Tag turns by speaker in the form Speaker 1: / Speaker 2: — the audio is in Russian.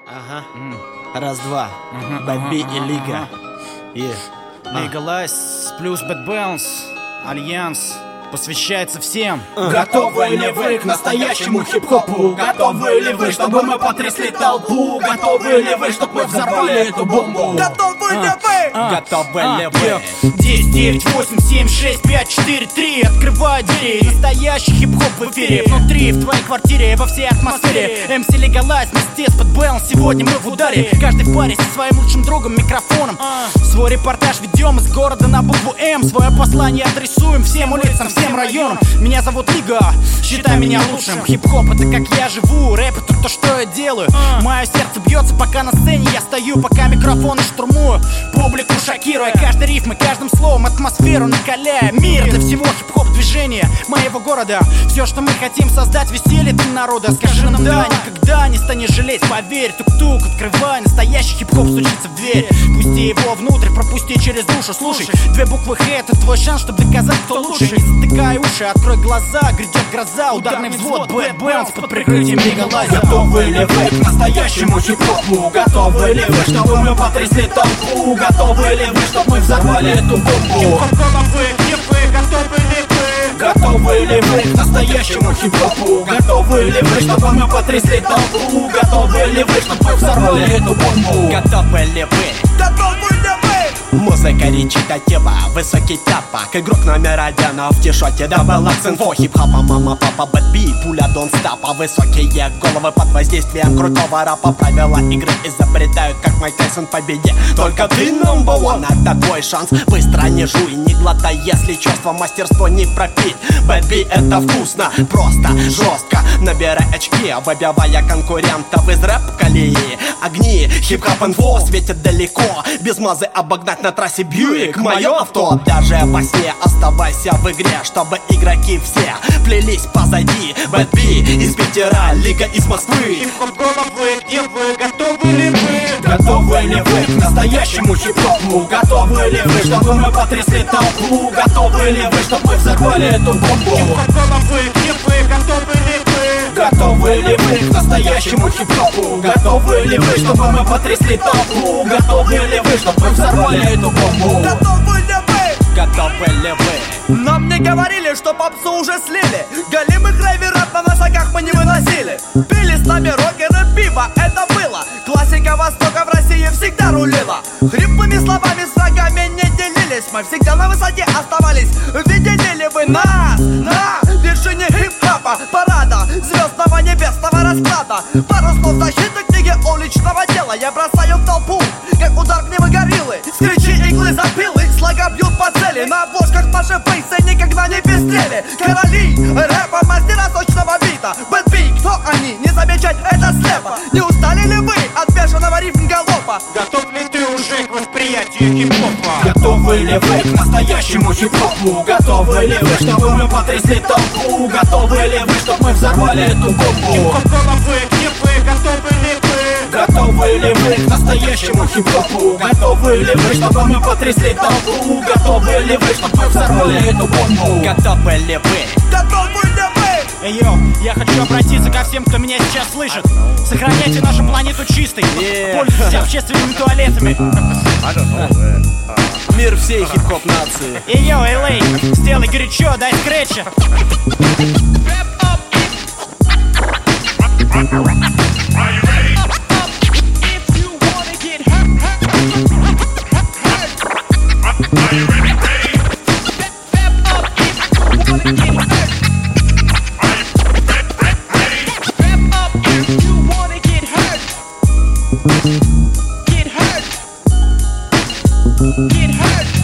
Speaker 1: Ага. Раз-два. Бэби и Лига.
Speaker 2: Legalize плюс Bad Bounce, Альянс посвящается всем.
Speaker 3: Готовы ли вы к настоящему хип-хопу? Готовы ли вы, чтобы мы потрясли толпу? Готовы ли вы, чтобы мы взорвали эту бомбу?
Speaker 1: Готовы ли вы?
Speaker 3: Готовы ли вы?
Speaker 2: 10, 9, 8, 7, 6, 5, 4, 3. Открывай двери, настоящий хип-хоп в эфире. Внутри, в твоей квартире, во всей атмосфере. MC Legalize вместе с Bad Bounce. Сегодня мы в ударе. Каждый в паре со своим лучшим другом, микрофоном. Свой репортаж ведем из города на букву М. Свое послание адресуем всем улицам, всем районам. Меня зовут Лига, считай меня лучшим. Хип-хоп это как я живу, рэп это то, что я делаю. Мое сердце бьется, пока на сцене я стою, пока микрофоны штурмую, публику шокируя каждой рифмой, каждым словом, атмосферу накаляя. Мир для всего хип-хоп движения моего города. Все, что мы хотим создать, веселье для народа. Скажи нам да, никогда не станешь жалеть, поверь. Тук-тук, открывай, настоящий хип-хоп стучится в дверь. Пусти его внутрь, пропусти через душу. Слушай, две буквы Х это твой шанс, чтобы доказать, кто лучше. Не затыкай уши, открой глаза, грядет гроза. Ударный взвод, Bad Bounce под прикрытием Legalize.
Speaker 3: Готовы ли вы к настоящему хип-хопу? Готовы ли вы, чтобы мы потрясли толпу? Готовы ли вы, чтобы мы взорвали эту бомбу? Готовы ли вы к настоящему хип-хопу? Готовы ли вы, чтобы мы потрясли толпу? Готовы ли вы, чтобы мы взорвали эту бомбу?
Speaker 1: Готовы ли вы? Готовы ли вы? Музыка речитатива, высокий тяпак. Игрок номер один в тишоте, дабл акцент-фо. Хип-хопа, мама, папа, бэтби, пуля дон стапа. Высокие головы под воздействием крутого рэпа. Правила игры изобретают, как Майк Тайсон в победе. Только ты number one, это твой шанс. Быстро не жуй, не глотай, если чувство, мастерство не пропить. Бэтби это вкусно, просто, жестко. Набирай очки, выбивая конкурентов из рэп-колеи. Огни, хип-хоп-инфо светят далеко. Без мазы обогнать на трассе Бьюик мое авто. Даже во сне оставайся в игре, чтобы игроки все плелись позади. Бэтби из Питера, Лига из Москвы.
Speaker 2: Хип-хоп головы, где вы? Готовы ли вы?
Speaker 3: Готовы ли вы к настоящему хип-хопу? Готовы ли вы, чтобы мы потрясли толпу? Готовы ли вы, чтобы мы взорвали эту бомбу?
Speaker 2: Хип-хоп головы, где вы? Готовы ли вы?
Speaker 3: Готовы ли вы к настоящему хип-хопу? Готовы ли вы, чтобы мы потрясли толпу? Готовы ли вы, чтобы мы взорвали эту бомбу?
Speaker 1: Готовы ли вы? Готовы ли вы?
Speaker 4: Нам не говорили, что попсу уже слили. Голимых рейверов на носоках мы не выносили. Пили с нами рокеры пиво, это было. Классика Востока в России всегда рулила. Хриплыми словами с врагами не делились. Мы всегда на высоте оставались. Видели ли вы нас на вершине хип-хопа? Парада звездного небесного расклада. Пару слов защиты книги уличного дела. Я бросаю в толпу, как удар гнева гориллы. Скричи иглы запилы, слога бьют по цели. На обложках наши фейсы никогда не пестрели. Короли рэпа, мастера сочного бита. Бэтби, кто они? Не замечать это слепо. Не устали ли вы от бешеного рифм-галопа?
Speaker 2: Готов ли ты уже к восприятию хип-хопа?
Speaker 3: Готовы ли вы к настоящему хип-хопу? Готовы ли вы, чтобы мы потрясли толпу? Готовы ли вы, чтобы мы взорвали эту бомбу?
Speaker 2: Хип-хоп головы, где вы? Готовы ли вы?
Speaker 3: Готовы ли вы к настоящему хип-хопу? Готовы ли вы, чтобы мы потрясли толпу? Готовы ли вы, чтобы мы взорвали эту бомбу?
Speaker 1: Готовы ли вы?
Speaker 4: Готовы ли вы?
Speaker 2: Эй, йоу, я хочу обратиться ко всем, кто меня сейчас слышит. Сохраняйте нашу планету чистой. Пользуйтесь общественными туалетами.
Speaker 1: Мир всей хип-хоп нации.
Speaker 2: Эй, йоу, LA, сделай горячо, дай скретча.
Speaker 5: Get hurt.